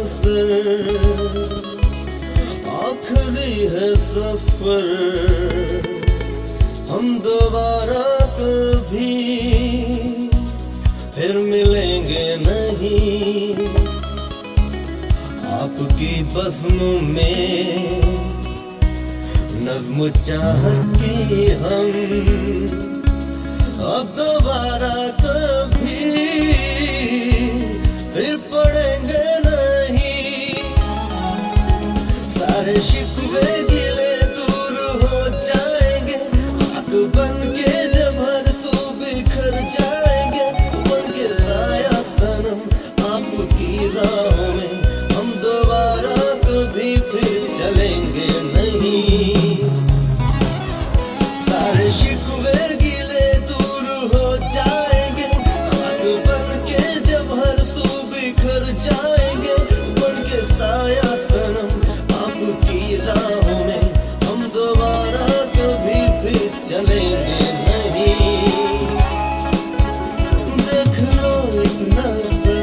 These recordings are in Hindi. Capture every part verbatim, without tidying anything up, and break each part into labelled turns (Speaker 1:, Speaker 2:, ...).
Speaker 1: नजर, आखिरी है सफर, हम दोबारा कभी फिर मिलेंगे नहीं। आपकी बज़्म में नज़्म चाहत की हम अब दोबारा कभी फिर पढ़ेंगे नहीं। सारे शिकवे गिले दूर हो जाएंगे, आग बन के जब हर सू बिखर जाएंगे। बन के साया सनम आपकी राहों में हम दोबारा कभी फिर चलेंगे नहीं। सारे शिकवे गिले दूर हो जाएंगे, आग बन के जब हर सू बिखर जाएंगे। बन के साया सनम आपकी राहों में हम दोबारा कभी फिर चलेंगे नहीं। देख लो एक नजर,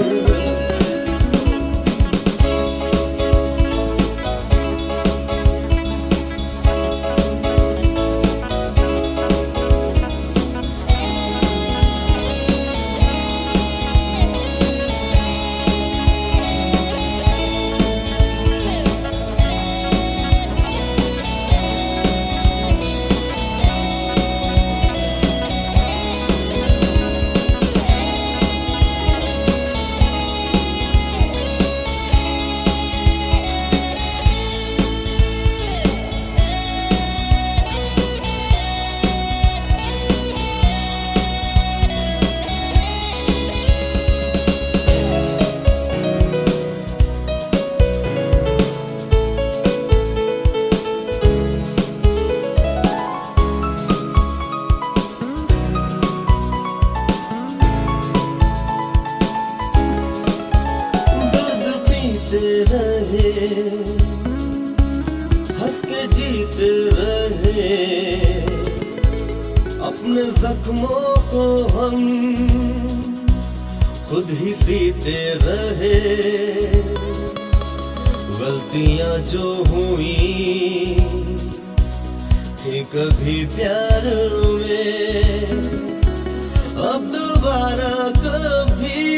Speaker 1: रहे हंस के जीते रहे, अपने जख्मों को हम खुद ही सीते रहे। गलतियां जो हुई थी कभी प्यार में, अब दोबारा कभी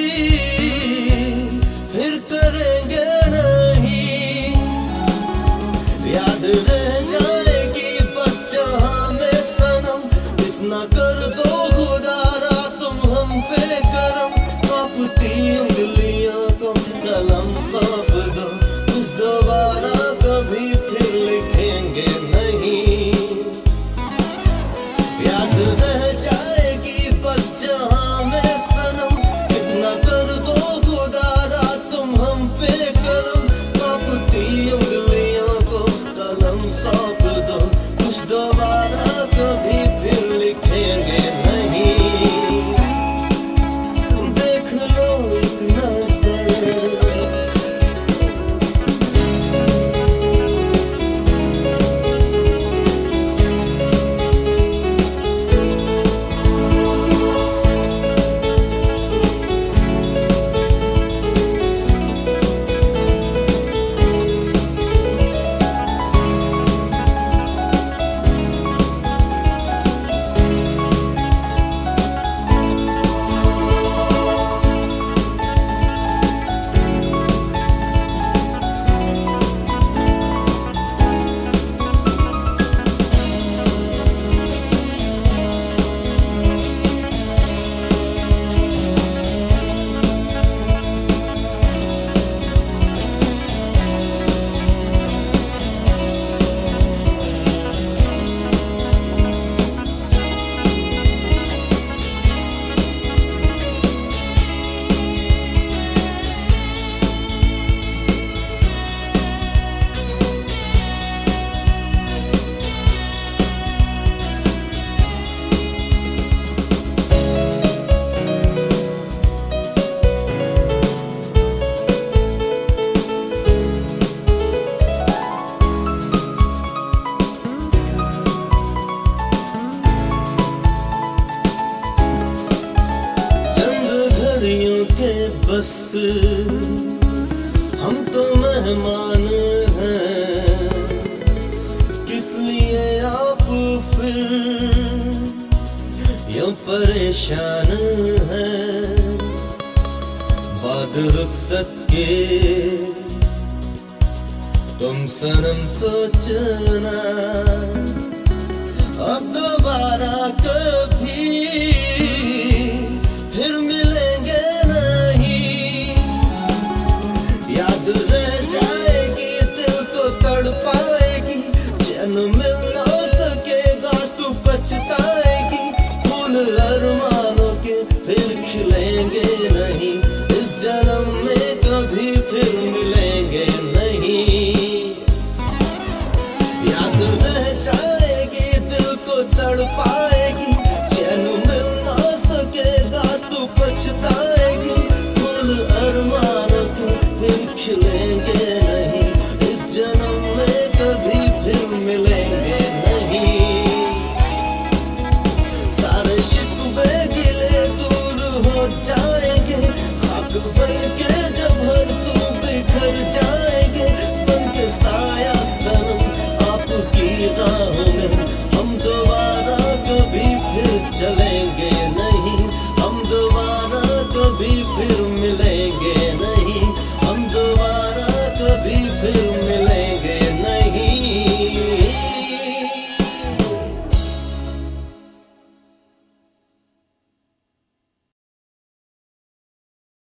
Speaker 1: फिर करेंगे नहीं। याद रह जाएगी बच्चा हमें सनम, इतना कर दो खुदारा तुम हम पे करम। कांपती उंगलियों को कलम सौंप दो, कुछ दोबारा कभी फिर लिखेंगे नहीं। याद रह जाएगी बस जहां में सनम, इतना कर दो खुदारा तुम हम पे करम। कांपती उंगलियों को कलम सौंप दो, कुछ दोबारा कभी फिर लिखेंगे नहीं। देख लो एक नजर, बस मेहमान हैं, किस लिए आप फिर यूं परेशान हैं। बाद रुखसत के तुम सनम सोचना, अब दोबारा कभी फिर मिलेंगे नहीं। याद रह जाएगी, दिल को तड़पाएगी, चैन मिल ना सकेगा तू पछताएगी। फूल अरमानों के फिर खिलेंगे नहीं, इस जन्म में कभी फिर मिलेंगे नहीं। याद रह जाएगी, दिल को तड़पाएगी, चैन मिल ना सकेगा तू पछताएगी। फूल अरमानों के फिर खिलेंगे नहीं, इस जन्म में कभी फिर मिलेंगे नहीं। सारे शिकवे गिले दूर हो जाएंगे, खाक बन के जब हर तू बिखर जाए।